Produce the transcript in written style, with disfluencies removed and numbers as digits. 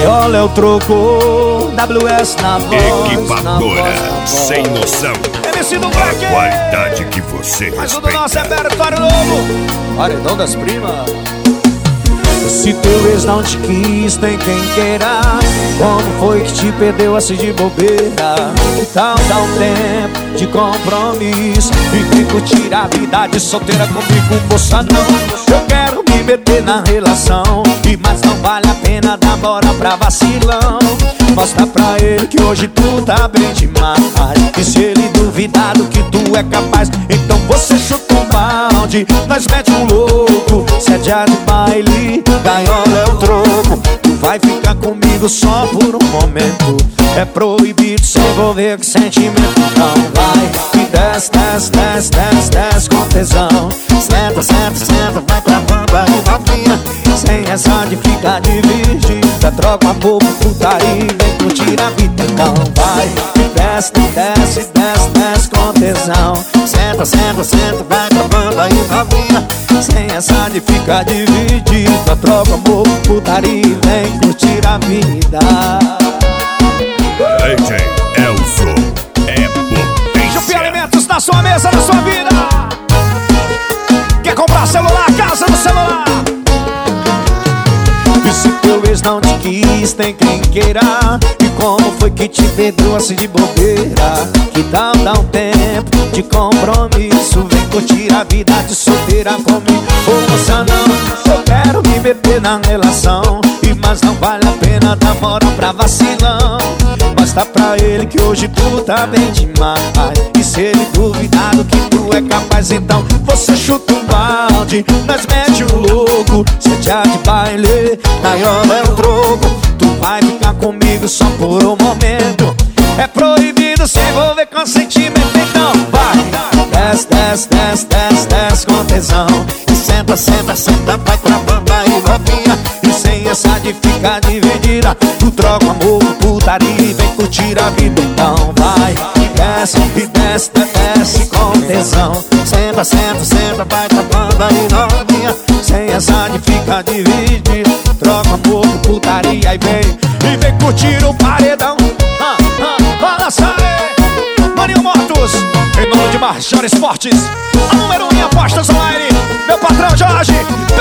gaiola é o troco, WS na voz. Equipadora sem noção. MC do A Black. qualidade que você Mas o do nosso é respeita. repertório novo. Paredão das primas. Se teu ex não te quis, tem quem queira. Como foi que te perdeu assim de bobeira? Que tal dar um tempo de compromisso e vem curtir a vida de solteira comigo, moça, não. Eu quero me meter na relação, mas não vale a pena dar bora pra vacilão. Mostra pra ele que hoje tu tá bem demais. E se ele duvidar do que tu é capaz, então você chuta um balde, nós mete um louco. Se é dia de baile, gaiola é o troco. Tu vai ficar comigo só por um momento. É proibido se envolver com sentimento. Então vai e desce, desce, desce, desce, desce com tesão. Senta, senta, senta, vai pra banda e novinha. Sem essa de ficar dividida, troca uma boca, putaria e vem curtir a vida. Então vai e desce, desce, desce, desce com tesão. Senta, senta, senta, vai pra banda e novinha. Sem essa de ficar dividida, troca amor, putaria e vem curtir a vida. DJ Elson é potência. Chupi Alimentos na sua mesa, na sua vida. Quer comprar celular? Casa no celular. E se teu ex não te quis, tem quem queira. E como foi que te perdeu assim de bobeira? Que tal dar um tempo de compromisso? Vem curtir a vida de solteira comigo. Ô moça, não, eu quero me meter na relação, mas não vale a pena dar moral pra vacilão. Mostra pra ele que hoje tu tá bem demais. E se ele duvidar do que tu é capaz, então você chuta um balde, nós mete um louco. Se é dia de baile, gaiola é o troco. Tu vai ficar comigo só por um momento. É proibido se envolver com sentimento. Então vai, desce, desce, desce, desce, desce com tesão. E senta, senta, senta, vai pra banda e novinha. E sem essa de ficar dividida, tu troca amor, putaria e vem curtir a vida. Então vai e desce, desce com tesão. Senta, senta, senta, vai pra banda e novinha. Sem essa de ficar dividida, troca amor, putaria e vem curtir o paredão. Balança aí, Maninho Motos, em nome de Marchar Esportes, a número 1 em apostas online, meu patrão Jorge.